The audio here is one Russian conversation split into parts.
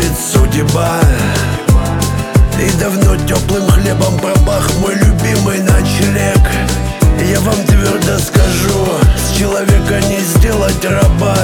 правит судьба. И давно теплым хлебом пропах мой любимый ночлег. Я вам твердо скажу, с человека не сделать раба.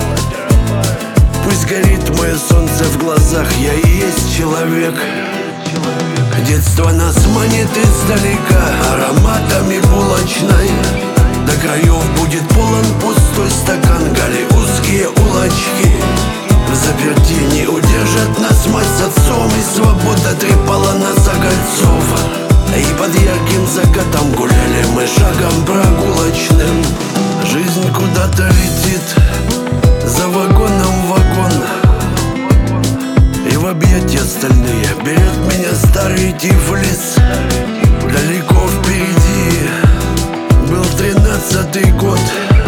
Пусть горит мое солнце в глазах, я и есть человек. Детство нас манит издалека ароматами булочной. До краев будет полон пустой стакан, гали узкие улочки. В заперти не удержат нас мать с отцом, и свобода трепала нас за кольцов. И под ярким закатом гуляли мы шагом прогулочным. Жизнь куда-то летит, за вагоном вагон, и в объятия стальные берет меня старый Тифлис. Далеко впереди был 13-й год.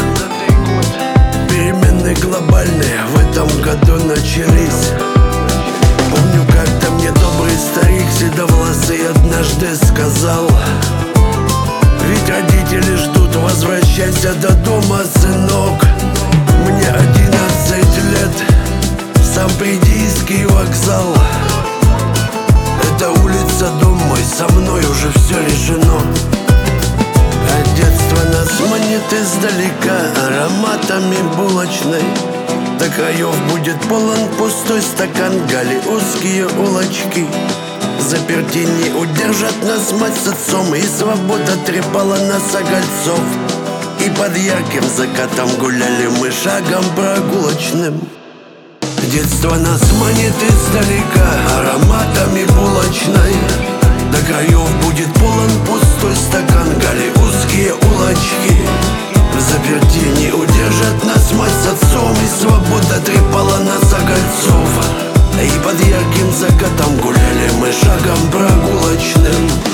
Перемены глобальные в этом году начались. Помню, как-то мне добрый старик седовласый однажды сказал: ведь родители ждут, возвращайся до дома, сынок. Мне 11 лет, сам Придийский вокзал. Это улица, дом мой, со мной уже все решено. А детство нас манит издалека ароматами булочной. До краев будет полон пустой стакан, гали узкие улочки. Заперти не удержат нас мать с отцом, и свобода трепала нас огольцов. И под ярким закатом гуляли мы шагом прогулочным. Детство нас манит издалека ароматами булочной. До краев будет полон пустой стакан, гали узкие улочки. В заперти не удержат нас мать с отцом, и свобода трепала нас огольцов. И под ярким закатом гуляли мы шагом прогулочным.